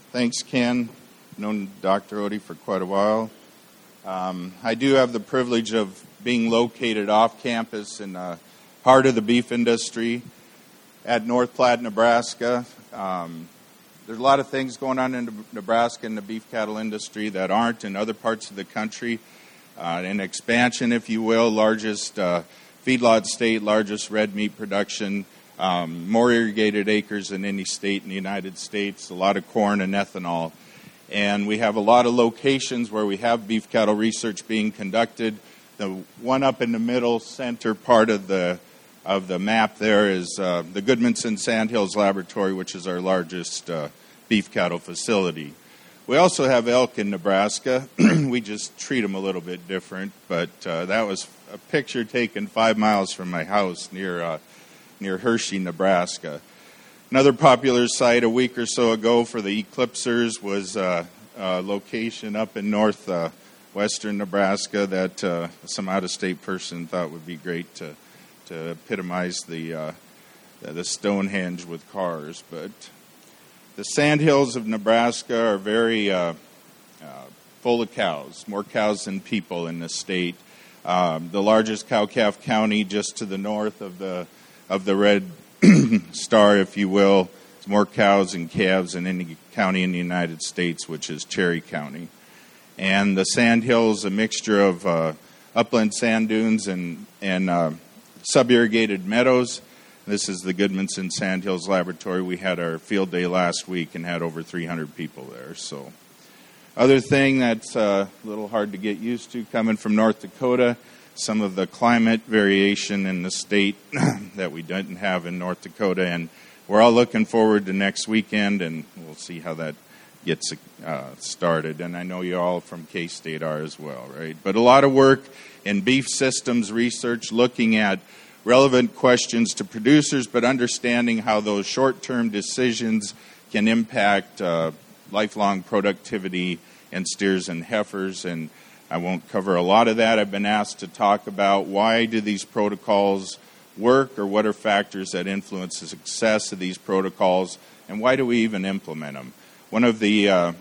Thanks, Ken. Known Dr. Odie for quite a while. I do have the privilege of being located off campus in the heart of the beef industry at North Platte, Nebraska. There's a lot of things going on in Nebraska in the beef cattle industry that aren't in other parts of the country. An expansion, if you will, largest feedlot state, largest red meat production, more irrigated acres than any state in the United States, a lot of corn and ethanol. And we have a lot of locations where we have beef cattle research being conducted. The one up in the middle center part of the map there is the Goodmanson Sandhills Laboratory, which is our largest beef cattle facility. We also have elk in Nebraska. We just treat them a little bit different, but that was a picture taken 5 miles from my house near Hershey, Nebraska. Another popular site a week or so ago for the Eclipsers was a location up in northwestern Nebraska that some out-of-state person thought would be great to epitomize the Stonehenge with cars. But the Sandhills of Nebraska are very full of cows, more cows than people in the state. The largest cow-calf county just to the north of the red star, if you will, is more cows and calves than any county in the United States, which is Cherry County. And the Sandhills, a mixture of upland sand dunes and sub-irrigated meadows. This is the Goodmanson Sandhills Laboratory. We had our field day last week and had over 300 people there. So, other thing that's a little hard to get used to coming from North Dakota, some of the climate variation in the state that we didn't have in North Dakota. And we're all looking forward to next weekend, and we'll see how that gets started. And I know you all from K-State are as well, right? But a lot of work in beef systems research, looking at relevant questions to producers, but understanding how those short-term decisions can impact lifelong productivity in steers and heifers. And I won't cover a lot of that. I've been asked to talk about why do these protocols work, or what are factors that influence the success of these protocols, and why do we even implement them? One of the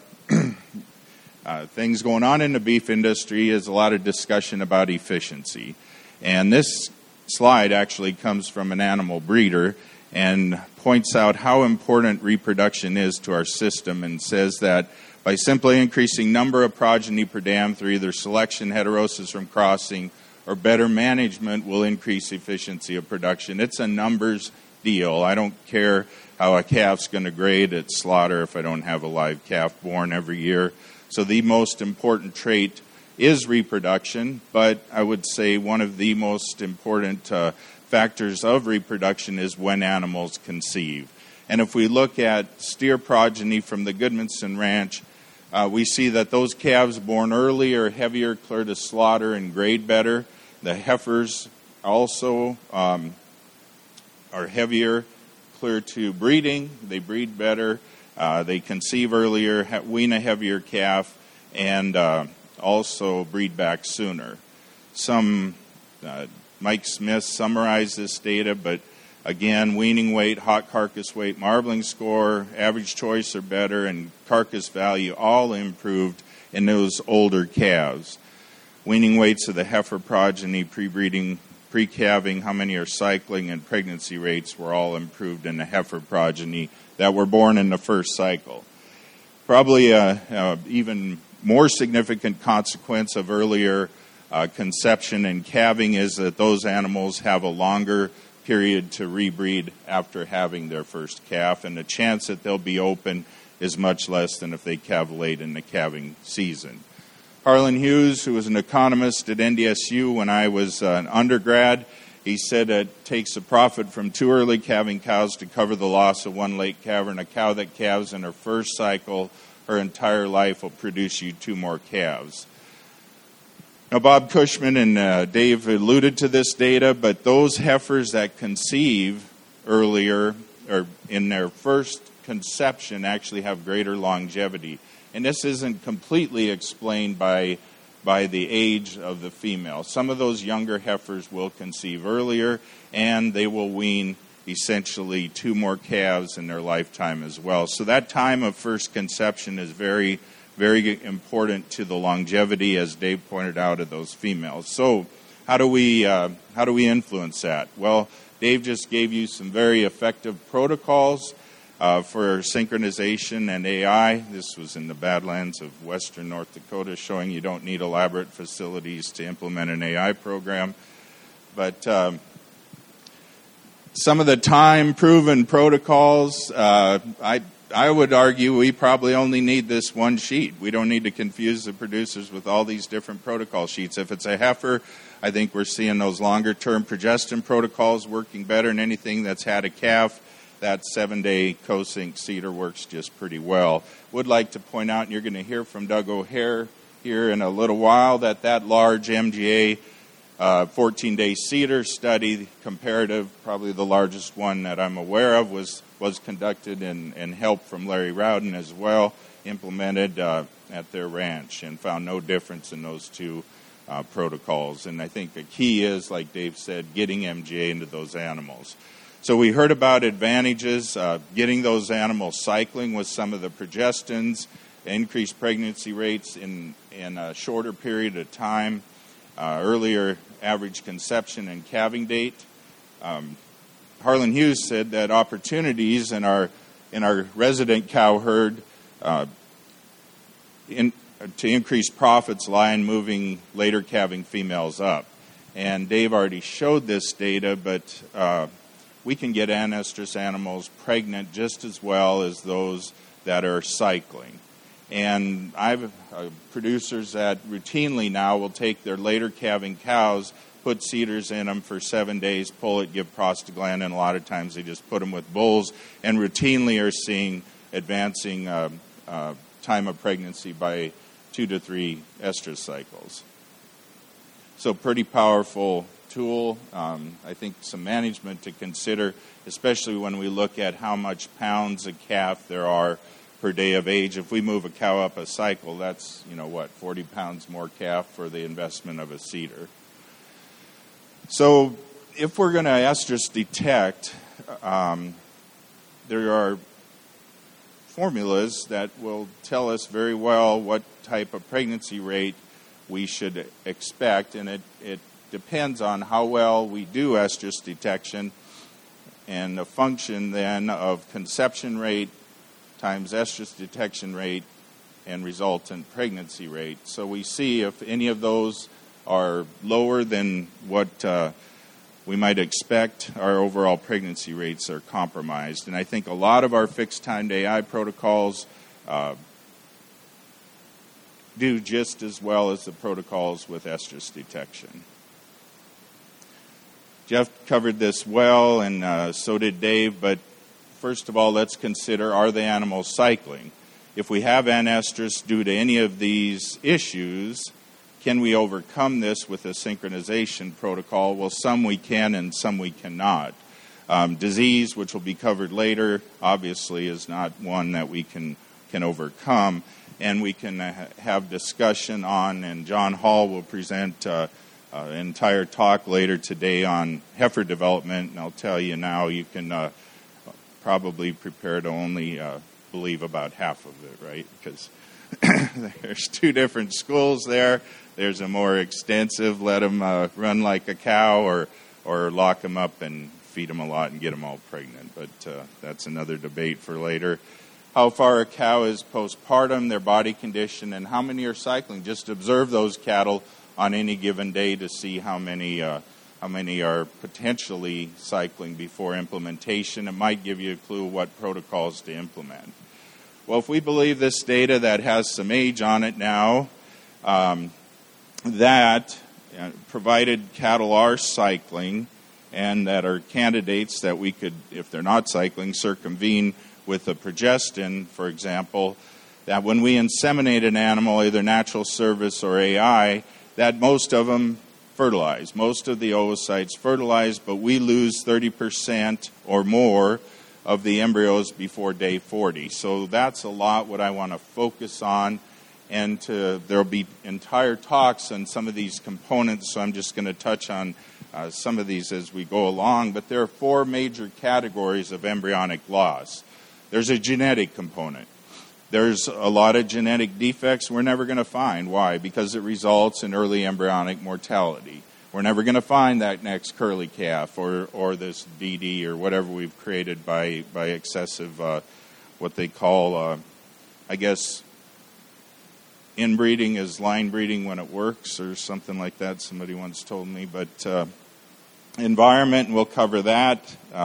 things going on in the beef industry is a lot of discussion about efficiency. And this slide actually comes from an animal breeder and points out how important reproduction is to our system, and says that by simply increasing number of progeny per dam through either selection, heterosis from crossing, or better management will increase efficiency of production. It's a numbers deal. I don't care how a calf's going to grade at slaughter if I don't have a live calf born every year. So the most important trait is reproduction, but I would say one of the most important factors of reproduction is when animals conceive. And if we look at steer progeny from the Goodmanson Ranch, we see that those calves born early are heavier, clear to slaughter, and grade better. The heifers also are heavier, clear to breeding. They breed better. They conceive earlier, wean a heavier calf, and also breed back sooner. Mike Smith summarized this data, but again, weaning weight, hot carcass weight, marbling score, average choice are better, and carcass value all improved in those older calves. Weaning weights of the heifer progeny, pre-breeding, pre-calving, how many are cycling, and pregnancy rates were all improved in the heifer progeny that were born in the first cycle. Probably even more significant consequence of earlier conception and calving is that those animals have a longer period to rebreed after having their first calf, and the chance that they'll be open is much less than if they calve late in the calving season. Harlan Hughes, who was an economist at NDSU when I was an undergrad, he said it takes a profit from 2 early calving cows to cover the loss of 1 late calver, and a cow that calves in her first cycle her entire life will produce you 2 more calves. Now, Bob Cushman and Dave alluded to this data, but those heifers that conceive earlier, or in their first conception, actually have greater longevity. And this isn't completely explained by the age of the female. Some of those younger heifers will conceive earlier, and they will wean essentially 2 more calves in their lifetime as well. So that time of first conception is very, very important to the longevity, as Dave pointed out, of those females. So how do we influence that? Well, Dave just gave you some very effective protocols for synchronization and AI. This was in the Badlands of western North Dakota, showing you don't need elaborate facilities to implement an AI program. But some of the time-proven protocols, I would argue we probably only need this one sheet. We don't need to confuse the producers with all these different protocol sheets. If it's a heifer, I think we're seeing those longer-term progestin protocols working better than anything that's had a calf. That 7-day co-sync cedar works just pretty well. Would like to point out, and you're going to hear from Doug O'Hare here in a little while, that large MGA 14-day cedar study, comparative, probably the largest one that I'm aware of, was conducted and help from Larry Rowden as well, implemented at their ranch, and found no difference in those two protocols. And I think the key is, like Dave said, getting MGA into those animals. So we heard about advantages, getting those animals cycling with some of the progestins, increased pregnancy rates in a shorter period of time, earlier average conception and calving date. Harlan Hughes said that opportunities in our resident cow herd to increase profits lie in moving later calving females up. And Dave already showed this data, but we can get anestrus animals pregnant just as well as those that are cycling. And I've producers that routinely now will take their later calving cows, put cedars in them for 7 days, pull it, give prostaglandin, and a lot of times they just put them with bulls, and routinely are seeing advancing time of pregnancy by 2 to 3 estrus cycles. So pretty powerful tool. I think some management to consider, especially when we look at how much pounds a calf there are per day of age. If we move a cow up a cycle, that's, 40 pounds more calf for the investment of a cedar. So if we're going to estrus detect, there are formulas that will tell us very well what type of pregnancy rate we should expect, and it depends on how well we do estrus detection, and the function then of conception rate times estrus detection rate and resultant pregnancy rate. So we see if any of those are lower than what we might expect, our overall pregnancy rates are compromised. And I think a lot of our fixed-timed AI protocols do just as well as the protocols with estrus detection. Jeff covered this well, and so did Dave, but first of all, let's consider, are the animals cycling? If we have anestrus due to any of these issues, can we overcome this with a synchronization protocol? Well, some we can and some we cannot. Disease, which will be covered later, obviously is not one that we can overcome. And we can have discussion on, and John Hall will present an entire talk later today on heifer development. And I'll tell you now, you can probably prepare to only believe about half of it, right? Because there's two different schools there. There's a more extensive, let them run like a cow, or lock them up and feed them a lot and get them all pregnant. But that's another debate for later. How far a cow is postpartum, their body condition, and how many are cycling. Just observe those cattle on any given day to see how many are potentially cycling before implementation. It might give you a clue what protocols to implement. Well, if we believe this data that has some age on it now, that provided cattle are cycling and that are candidates that we could, if they're not cycling, circumvene with a progestin, for example, that when we inseminate an animal, either natural service or AI, that most of them fertilize. Most of the oocytes fertilize, but we lose 30% or more of the embryos before day 40. So that's a lot what I want to focus on. And there'll be entire talks on some of these components, so I'm just going to touch on some of these as we go along, but there are 4 major categories of embryonic loss. There's a genetic component. There's a lot of genetic defects we're never going to find. Why? Because it results in early embryonic mortality. We're never going to find that next curly calf or this DD or whatever we've created by excessive, what they call, inbreeding is line breeding when it works or something like that. Somebody once told me. But environment, we'll cover that.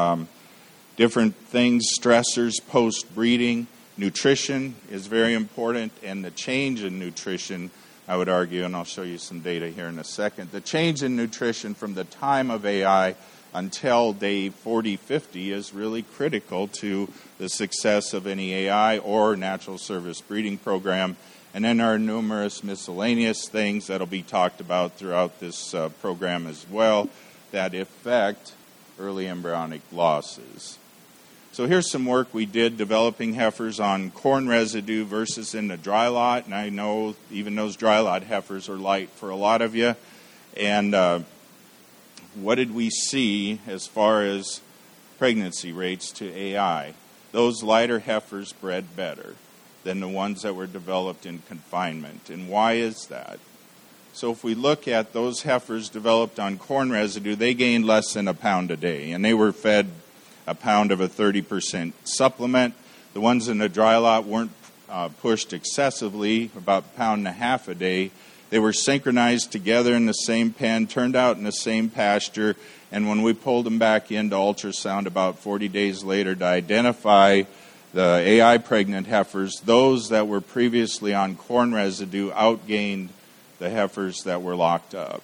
Different things, stressors, post-breeding. Nutrition is very important, and the change in nutrition, I would argue, and I'll show you some data here in a second, the change in nutrition from the time of AI until day 40, 50 is really critical to the success of any AI or natural service breeding program. And then there are numerous miscellaneous things that will be talked about throughout this program as well that affect early embryonic losses. So here's some work we did developing heifers on corn residue versus in the dry lot. And I know even those dry lot heifers are light for a lot of you. And what did we see as far as pregnancy rates to AI? Those lighter heifers bred better than the ones that were developed in confinement. And why is that? So if we look at those heifers developed on corn residue, they gained less than a pound a day. And they were fed a pound of a 30% supplement. The ones in the dry lot weren't pushed excessively, about a pound and a half a day. They were synchronized together in the same pen, turned out in the same pasture, and when we pulled them back into ultrasound about 40 days later to identify the AI pregnant heifers, those that were previously on corn residue outgained the heifers that were locked up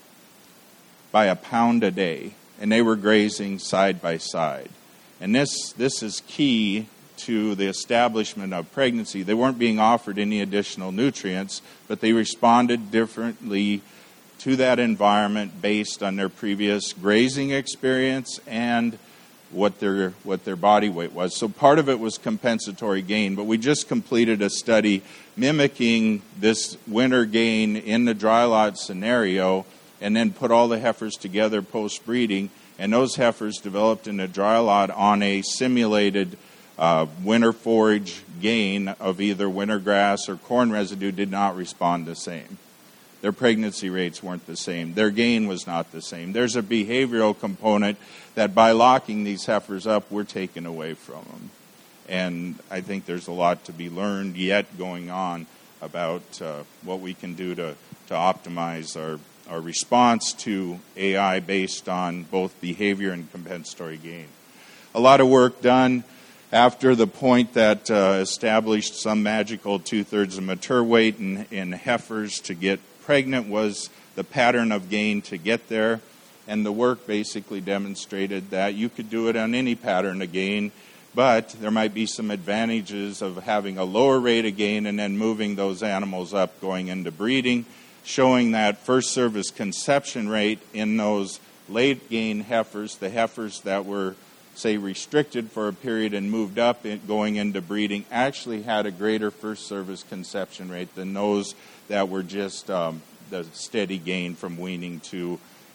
by a pound a day, and they were grazing side by side. And this is key to the establishment of pregnancy. They weren't being offered any additional nutrients, but they responded differently to that environment based on their previous grazing experience and what their body weight was. So part of it was compensatory gain, but we just completed a study mimicking this winter gain in the dry lot scenario and then put all the heifers together post-breeding. And those heifers developed in a dry lot on a simulated winter forage gain of either winter grass or corn residue did not respond the same. Their pregnancy rates weren't the same. Their gain was not the same. There's a behavioral component that by locking these heifers up, we're taking away from them. And I think there's a lot to be learned yet going on about what we can do to optimize our response to AI based on both behavior and compensatory gain. A lot of work done after the point that established some magical 2/3 of mature weight in heifers to get pregnant was the pattern of gain to get there. And the work basically demonstrated that you could do it on any pattern of gain, but there might be some advantages of having a lower rate of gain and then moving those animals up going into breeding, showing that first service conception rate in those late gain heifers, the heifers that were, say, restricted for a period and moved up going into breeding, actually had a greater first service conception rate than those that were just the steady gain from weaning to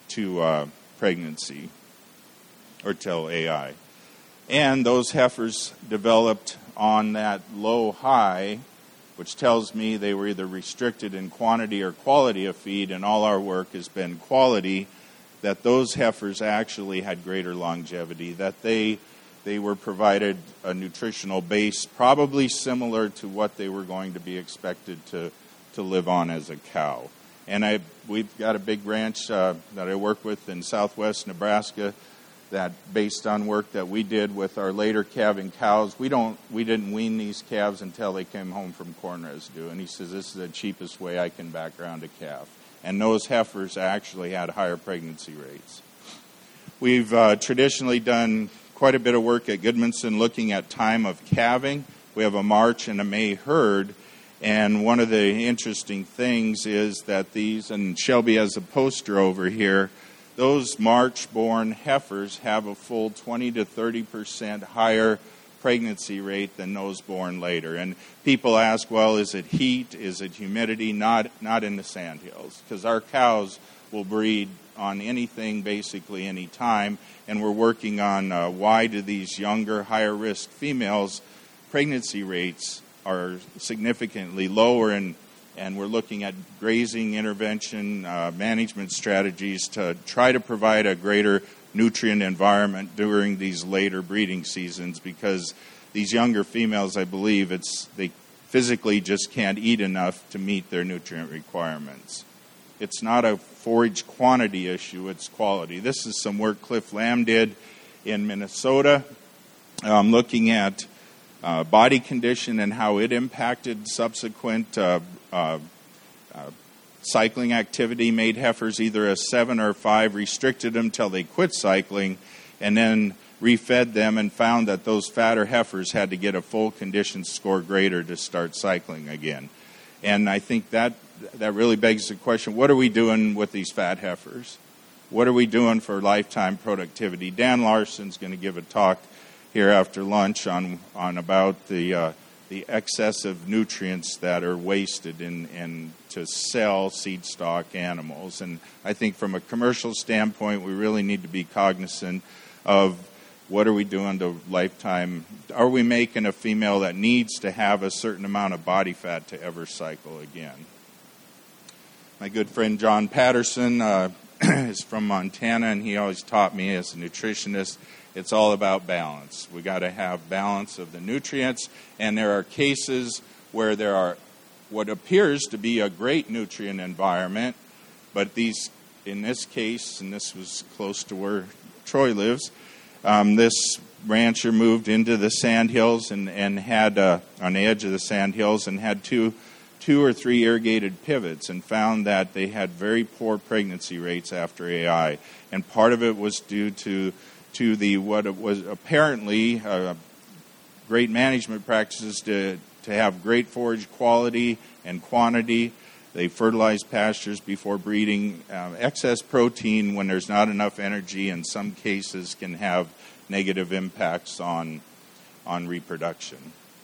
pregnancy or till AI. And those heifers developed on that low high, which tells me they were either restricted in quantity or quality of feed, and all our work has been quality, that those heifers actually had greater longevity, that they were provided a nutritional base probably similar to what they were going to be expected to live on as a cow. And we've got a big ranch that I work with in southwest Nebraska that, based on work that we did with our later calving cows, we didn't wean these calves until they came home from corn residue. And he says, this is the cheapest way I can background a calf. And those heifers actually had higher pregnancy rates. We've traditionally done quite a bit of work at Goodmanson looking at time of calving. We have a March and a May herd. And one of the interesting things is that these, and Shelby has a poster over here, those March-born heifers have a full 20 to 30% higher pregnancy rate than those born later. And people ask, well, is it heat? Is it humidity? Not in the sandhills, because our cows will breed on anything basically any time, and we're working on why do these younger, higher risk females pregnancy rates are significantly lower, and we're looking at grazing intervention management strategies to try to provide a greater nutrient environment during these later breeding seasons, because these younger females, I believe, they physically just can't eat enough to meet their nutrient requirements. It's not a forage quantity issue, it's quality. This is some work Cliff Lamb did in Minnesota, looking at body condition and how it impacted subsequent cycling activity, made heifers either a 7 or 5, restricted them till they quit cycling, and then refed them, and found that those fatter heifers had to get a full condition score greater to start cycling again. And I think that really begs the question, what are we doing with these fat heifers? What are we doing for lifetime productivity? Dan Larson's going to give a talk here after lunch on about the excessive nutrients that are wasted in to sell seed stock animals. And I think from a commercial standpoint, we really need to be cognizant of what are we doing to lifetime. Are we making a female that needs to have a certain amount of body fat to ever cycle again? My good friend John Patterson is from Montana, and he always taught me as a nutritionist, it's all about balance. We got to have balance of the nutrients, and there are cases where there are what appears to be a great nutrient environment, but in this case, and this was close to where Troy lives, this rancher moved into the sandhills and had on the edge of the sandhills and had two or three irrigated pivots, and found that they had very poor pregnancy rates after AI, and part of it was due to what it was apparently great management practices to have great forage quality and quantity. They fertilize pastures before breeding. Excess protein, when there's not enough energy, in some cases can have negative impacts on reproduction.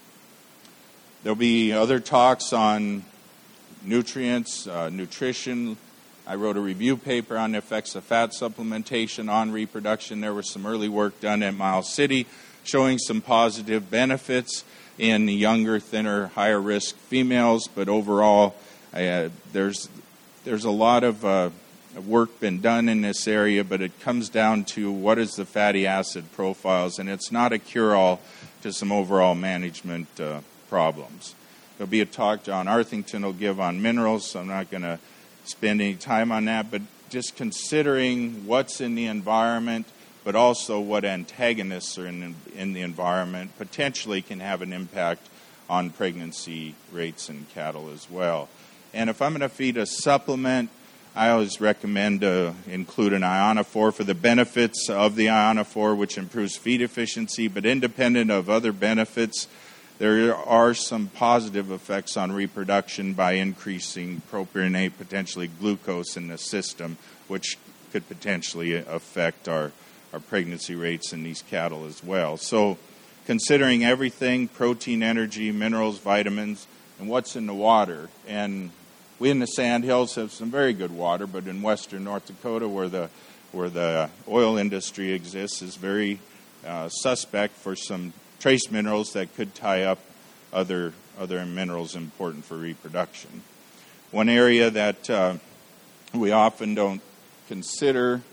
There'll be other talks on nutrients, nutrition. I wrote a review paper on the effects of fat supplementation on reproduction. There was some early work done at Miles City showing some positive benefits in the younger, thinner, higher risk females, but overall there's a lot of work been done in this area, but it comes down to what is the fatty acid profiles, and it's not a cure-all to some overall management problems. There'll be a talk John Arthington will give on minerals, so I'm not going to spend any time on that, but just considering what's in the environment, but also what antagonists are in the environment, potentially can have an impact on pregnancy rates in cattle as well. And if I'm going to feed a supplement, I always recommend to include an ionophore for the benefits of the ionophore, which improves feed efficiency, but independent of other benefits, there are some positive effects on reproduction by increasing propionate, potentially glucose in the system, which could potentially affect our pregnancy rates in these cattle as well. So considering everything, protein, energy, minerals, vitamins, and what's in the water. And we in the Sandhills have some very good water, but in western North Dakota, where the oil industry exists, is very suspect for some trace minerals that could tie up other minerals important for reproduction. One area that we often don't consider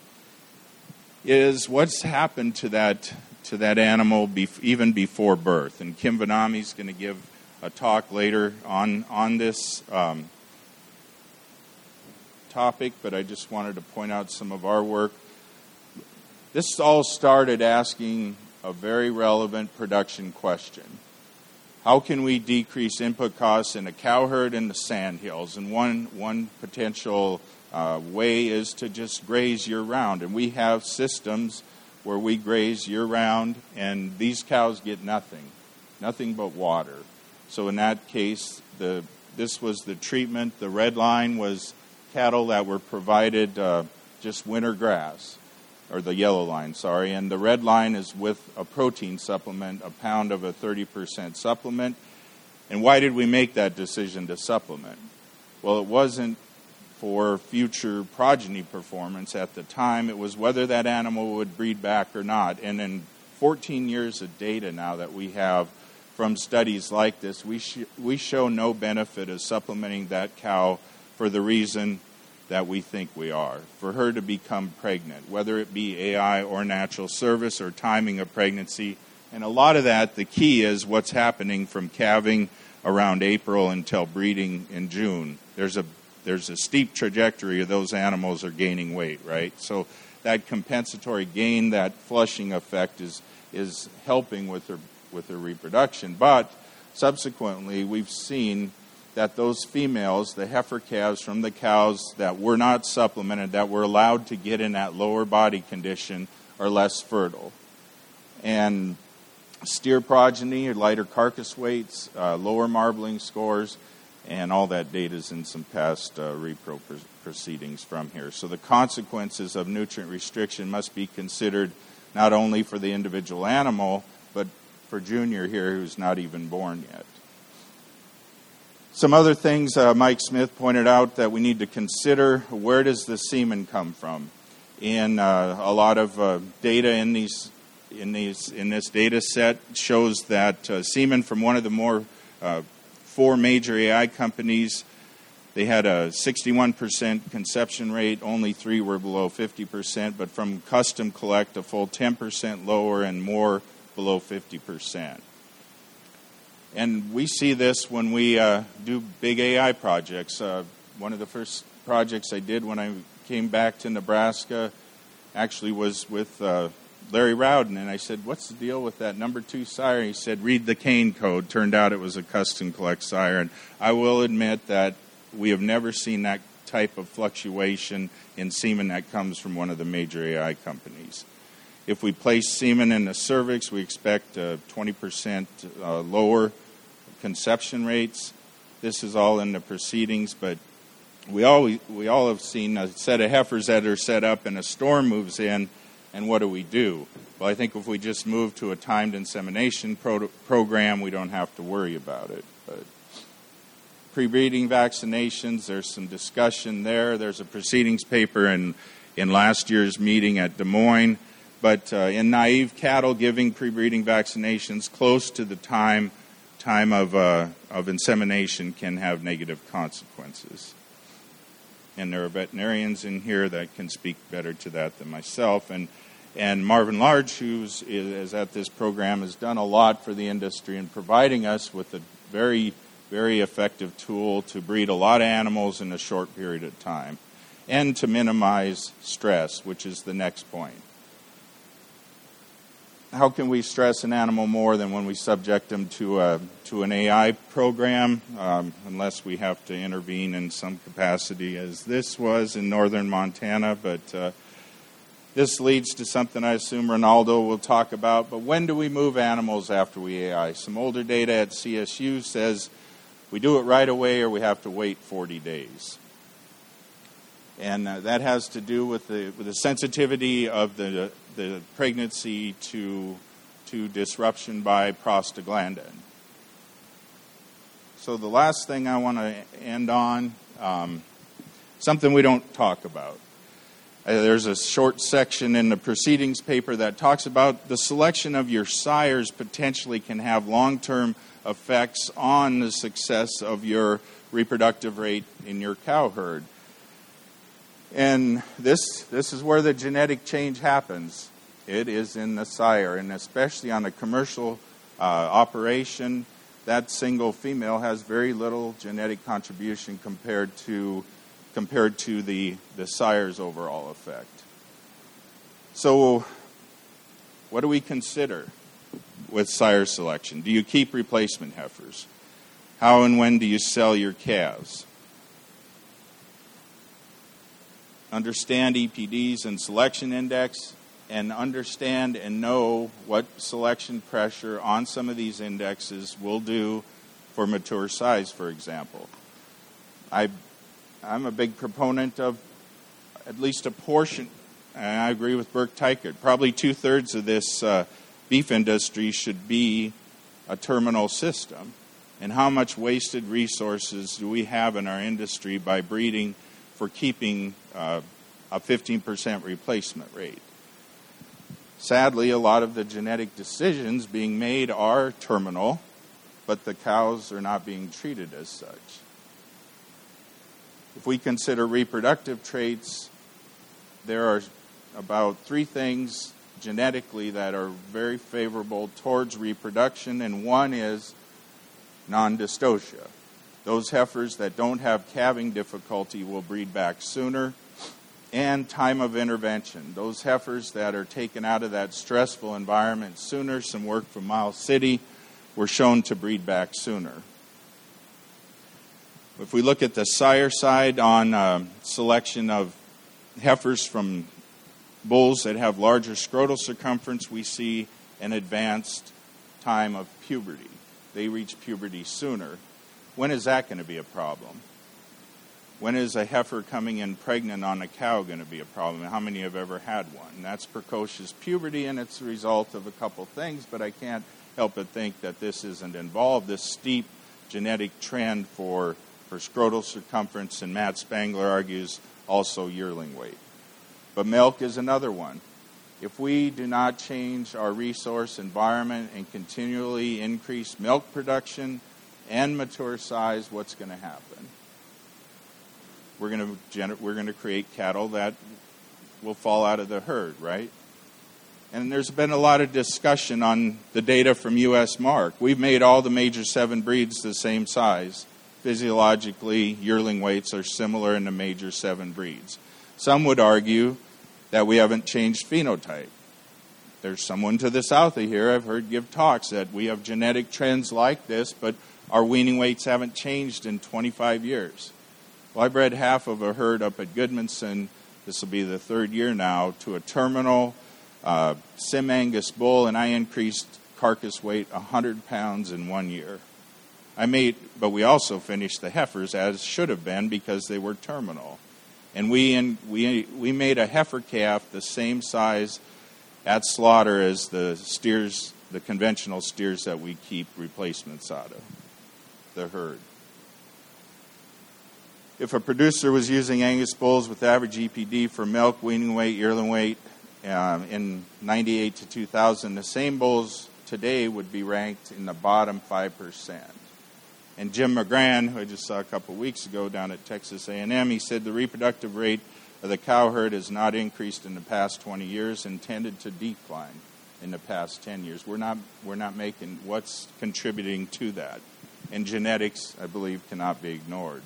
is what's happened to that animal even before birth. And Kim Vanami is going to give a talk later on this topic, but I just wanted to point out some of our work. This all started asking a very relevant production question. How can we decrease input costs in a cow herd in the Sandhills? And one potential way is to just graze year-round. And we have systems where we graze year-round, and these cows get nothing but water. So in that case, this was the treatment. The red line was cattle that were provided just winter grass, or the yellow line, sorry. And the red line is with a protein supplement, a pound of a 30% supplement. And why did we make that decision to supplement? Well, it wasn't for future progeny performance. At the time, it was whether that animal would breed back or not. And in 14 years of data now that we have from studies like this, we show no benefit of supplementing that cow for the reason that we think we are, for her to become pregnant, whether it be AI or natural service or timing of pregnancy. And a lot of that, the key is what's happening from calving around April until breeding in June. There's a steep trajectory of those animals are gaining weight, right? So that compensatory gain, that flushing effect is helping with their reproduction. But subsequently, we've seen that those females, the heifer calves from the cows that were not supplemented, that were allowed to get in that lower body condition, are less fertile. And steer progeny, lighter carcass weights, lower marbling scores, and all that data is in some past repro proceedings from here. So the consequences of nutrient restriction must be considered not only for the individual animal, but for Junior here, who's not even born yet. Some other things Mike Smith pointed out that we need to consider: where does the semen come from? In a lot of data in this data set shows that semen from one of the four major AI companies, they had a 61% conception rate, only 3 were below 50%, but from Custom Collect, a full 10% lower and more below 50%. And we see this when we do big AI projects. One of the first projects I did when I came back to Nebraska actually was with Larry Rowden, and I said, "What's the deal with that number 2 sire?" He said, "Read the cane code." Turned out it was a Custom Collect sire, and I will admit that we have never seen that type of fluctuation in semen that comes from one of the major AI companies. If we place semen in the cervix, we expect 20% lower conception rates. This is all in the proceedings, but we all have seen a set of heifers that are set up and a storm moves in, and what do? Well, I think if we just move to a timed insemination program, we don't have to worry about it. But pre-breeding vaccinations, there's some discussion there. There's a proceedings paper in last year's meeting at Des Moines. But in naive cattle, giving pre-breeding vaccinations close to the time of insemination can have negative consequences. And there are veterinarians in here that can speak better to that than myself. And Marvin Large, who is at this program, has done a lot for the industry in providing us with a very, very effective tool to breed a lot of animals in a short period of time and to minimize stress, which is the next point. How can we stress an animal more than when we subject them to an AI program, unless we have to intervene in some capacity, as this was in northern Montana? But this leads to something I assume Ronaldo will talk about. But when do we move animals after we AI? Some older data at CSU says we do it right away or we have to wait 40 days. And that has to do with the sensitivity of the pregnancy to disruption by prostaglandin. So the last thing I want to end on, something we don't talk about. There's a short section in the proceedings paper that talks about the selection of your sires potentially can have long-term effects on the success of your reproductive rate in your cow herd. And this is where the genetic change happens. It is in the sire, and especially on a commercial operation, that single female has very little genetic contribution compared to the sire's overall effect. So what do we consider with sire selection? Do you keep replacement heifers? How and when do you sell your calves? Understand EPDs and selection index, and understand and know what selection pressure on some of these indexes will do for mature size, for example. I'm a big proponent of at least a portion, and I agree with Burke Teichert, probably 2/3 of this beef industry should be a terminal system. And how much wasted resources do we have in our industry by breeding for keeping a 15% replacement rate. Sadly, a lot of the genetic decisions being made are terminal, but the cows are not being treated as such. If we consider reproductive traits, there are about 3 things genetically that are very favorable towards reproduction, and one is non-dystocia. Those heifers that don't have calving difficulty will breed back sooner. And time of intervention. Those heifers that are taken out of that stressful environment sooner, some work from Miles City, were shown to breed back sooner. If we look at the sire side on selection of heifers from bulls that have larger scrotal circumference, we see an advanced time of puberty. They reach puberty sooner. When is that going to be a problem? When is a heifer coming in pregnant on a cow going to be a problem? How many have ever had one? And that's precocious puberty, and it's a result of a couple things, but I can't help but think that this isn't involved, this steep genetic trend for scrotal circumference, and Matt Spangler argues also yearling weight. But milk is another one. If we do not change our resource environment and continually increase milk production and mature size, what's going to happen? We're going to create cattle that will fall out of the herd, right? And there's been a lot of discussion on the data from U.S. Mark. We've made all the major 7 breeds the same size. Physiologically, yearling weights are similar in the major 7 breeds. Some would argue that we haven't changed phenotype. There's someone to the south of here I've heard give talks that we have genetic trends like this, but our weaning weights haven't changed in 25 years. Well, I bred half of a herd up at Goodmanson, this will be the 3rd year now, to a terminal Sim Angus bull, and I increased carcass weight 100 pounds in 1 year. But we also finished the heifers as should have been because they were terminal. And we made a heifer calf the same size at slaughter as the steers, the conventional steers that we keep replacements out of the herd. If a producer was using Angus bulls with average EPD for milk, weaning weight, yearling weight in 98 to 2000, the same bulls today would be ranked in the bottom 5%. And Jim McGran, who I just saw a couple weeks ago down at Texas A&M, he said the reproductive rate of the cow herd has not increased in the past 20 years and tended to decline in the past 10 years. We're not making what's contributing to that. And genetics, I believe, cannot be ignored.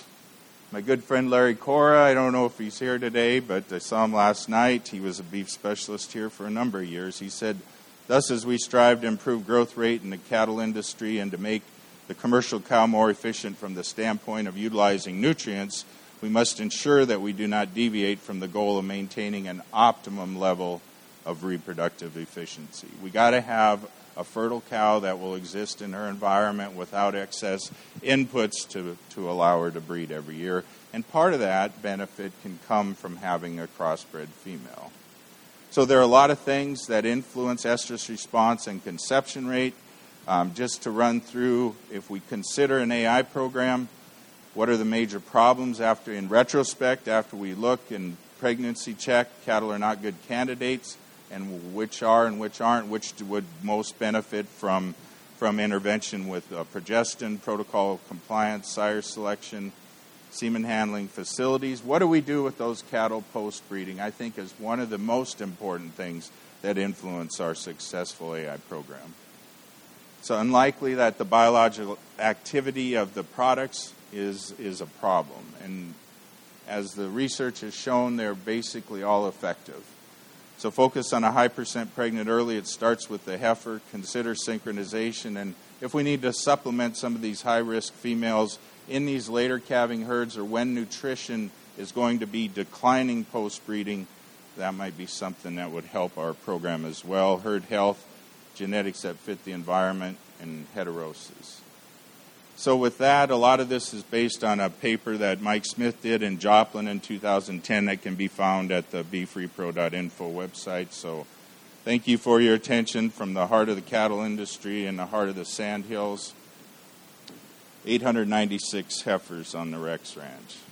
My good friend Larry Cora, I don't know if he's here today, but I saw him last night. He was a beef specialist here for a number of years. He said, thus as we strive to improve growth rate in the cattle industry and to make the commercial cow more efficient from the standpoint of utilizing nutrients, we must ensure that we do not deviate from the goal of maintaining an optimum level of reproductive efficiency. We got to have a fertile cow that will exist in her environment without excess inputs to allow her to breed every year. And part of that benefit can come from having a crossbred female. So there are a lot of things that influence estrus response and conception rate. Just to run through, if we consider an AI program, what are the major problems in retrospect, after we look and pregnancy check, cattle are not good candidates, and which are and which aren't, which would most benefit from intervention with progestin, protocol of compliance, sire selection, semen handling facilities. What do we do with those cattle post-breeding? I think is one of the most important things that influence our successful AI program. It's unlikely that the biological activity of the products is a problem. And as the research has shown, they're basically all effective. So focus on a high percent pregnant early. It starts with the heifer. Consider synchronization. And if we need to supplement some of these high-risk females in these later calving herds or when nutrition is going to be declining post-breeding, that might be something that would help our program as well. Herd health, genetics that fit the environment, and heterosis. So with that, a lot of this is based on a paper that Mike Smith did in Joplin in 2010 that can be found at the beefrepro.info website. So thank you for your attention from the heart of the cattle industry and the heart of the Sandhills. 896 heifers on the Rex Ranch.